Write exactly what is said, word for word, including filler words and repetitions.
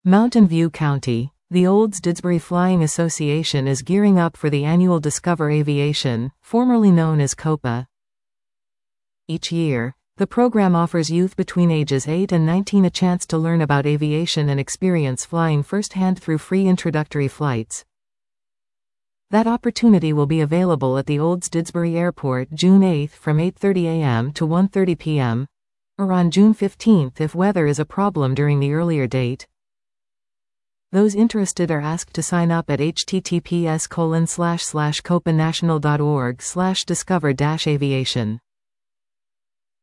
Mountain View County. The Olds Didsbury Flying Association is gearing up for the annual Discover Aviation, formerly known as COPA. Each year, the program offers youth between ages eight and nineteen a chance to learn about aviation and experience flying firsthand through free introductory flights. That opportunity will be available at the Olds Didsbury Airport June eighth from eight thirty a m to one thirty p m, or on June fifteenth if weather is a problem during the earlier date. Those interested are asked to sign up at h t t p s colon slash slash copa national dot org slash discover dash aviation.